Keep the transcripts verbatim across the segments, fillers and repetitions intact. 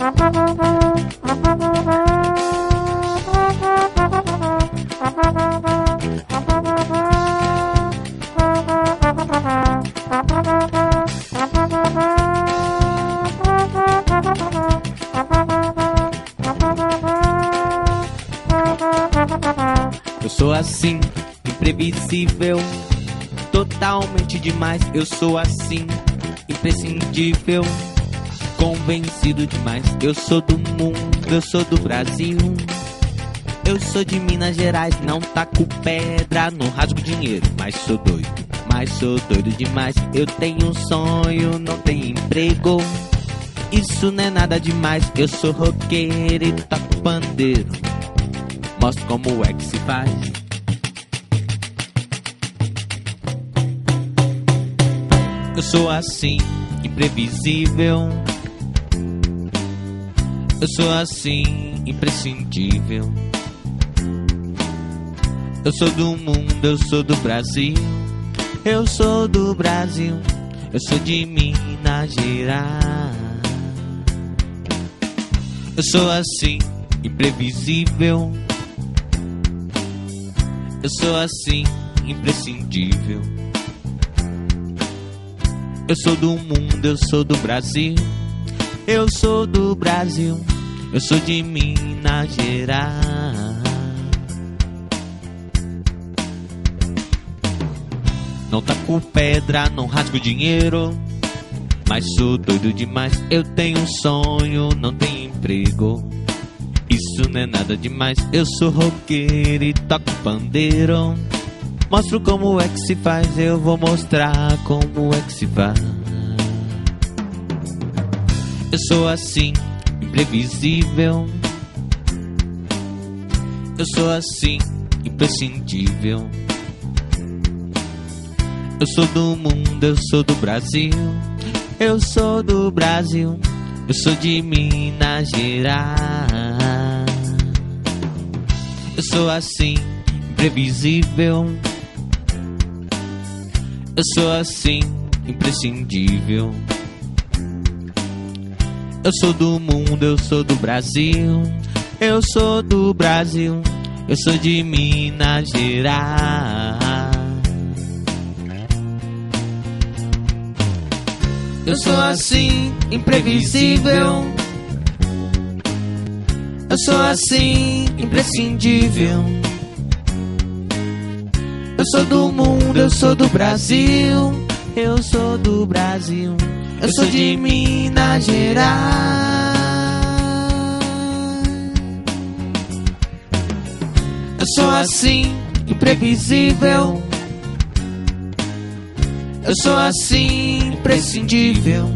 Eu sou assim, imprevisível, totalmente demais. Eu sou assim, imprescindível, convencido demais. Eu sou do mundo, eu sou do Brasil. Eu sou de Minas Gerais, não taco pedra, não rasgo dinheiro. Mas sou doido, mas sou doido demais. Eu tenho um sonho, não tenho emprego. Isso não é nada demais. Eu sou roqueiro e toco pandeiro. Mostro como é que se faz. Eu sou assim, imprevisível. Eu sou assim, imprescindível. Eu sou do mundo, eu sou do Brasil. Eu sou do Brasil. Eu sou de Minas Gerais. Eu sou assim, imprevisível. Eu sou assim, imprescindível. Eu sou do mundo, eu sou do Brasil. Eu sou do Brasil. Eu sou de Minas Gerais. Não taco pedra, não rasgo dinheiro. Mas sou doido demais. Eu tenho um sonho, não tenho emprego. Isso não é nada demais. Eu sou roqueiro e toco pandeiro. Mostro como é que se faz. Eu vou mostrar como é que se faz. Eu sou assim, imprevisível. Eu sou assim, imprescindível. Eu sou do mundo, eu sou do Brasil. Eu sou do Brasil. Eu sou de Minas Gerais. Eu sou assim, imprevisível. Eu sou assim, imprescindível. Eu sou do mundo, eu sou do Brasil. Eu sou do Brasil. Eu sou de Minas Gerais. Eu sou assim, imprevisível. Eu sou assim, imprescindível. Eu sou do mundo, eu sou do Brasil. Eu sou do Brasil. Eu sou de Minas Gerais. Eu sou assim, imprevisível. Eu sou assim, imprescindível.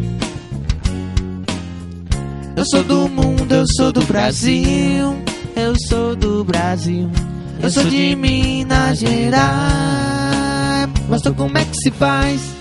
Eu sou do mundo, eu sou do Brasil. Eu sou do Brasil. Eu sou de Minas Gerais. Mostra como é que se faz.